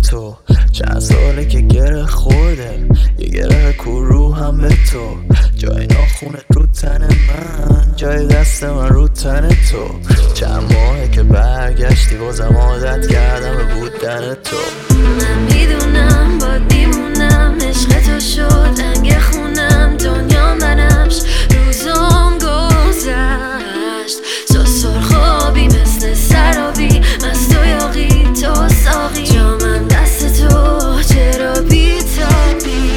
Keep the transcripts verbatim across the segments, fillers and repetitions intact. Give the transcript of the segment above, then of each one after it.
تو، چند ساله که گره خورده یه گره کو رو هم به تو، جای ناخونت رو تن من، جای دست من رو تن تو، چند ماهه که برگشتی بازم عادت کردم به بودن تو. من میدونم با دیمونم، عشق تو شد رنگ خونم، دنیا منمش روزام گذشت، تو سرخابی مثل سرابی، مست و یاقی تو ساقی، جامم دست تو چرا بیتابی.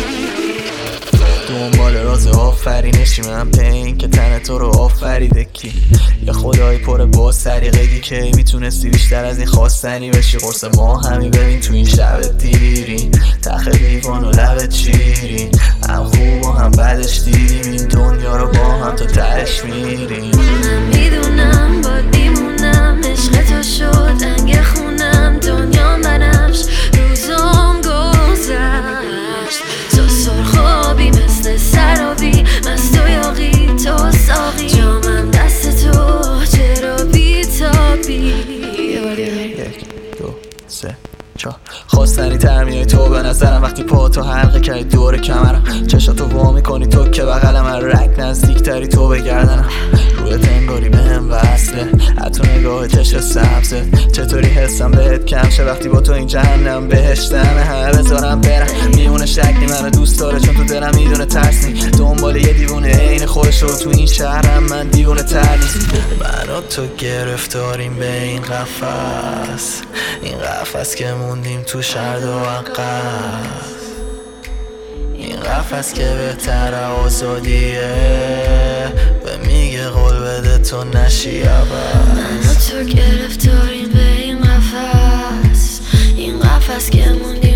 دنبال راز آفرینشی من پین که تن تو رو آفریده کی، یه خدایی پر با سریقگی که میتونستی بیشتر از این خواستنی بشی، قرص ما همی ببین تو این شب دیری، تخ لیوان و لبت چیری، هم خوب و هم بدش دیدیم این دنیا رو با هم تا تهش میریم. من میدونم با دیمونم، عشق تو شد رنگ خونم، دنیا منمش روزام گذشت، تو سرخابی مثل سرابی، مست و یاقی تو ساقی، جامم دست تو چرا بیتابی. یک دو سه چهار خواستنی تر میای تو به نظرم، وقتی پا تو حلقه کردی دور کمرم، چشاتو وا میکنی تو که بغلم، رگ نزدیک تری تو به گردنم، روی تنگاری بهم وصله، حتی نگاه چشم سبزه، چطوری حسم بهت کم شه وقتی با تو این جهنم بهشتمه، همه بذارم برم میونه شکلی منو دوست داره چون تو دلم میدونه ترس نی، دنبال یه دیوونه عین خودش رو تو این شهرم، من دیوونه تر نیست. من و تو گرفتاریم به این قفس، این قفس که موندیم تو شرد و عقب، این قفس که بهتر آزادیه به میگه قول بده تو نشی عبد. من و تو گرفتاریم به این قفس، این قفس که موندیم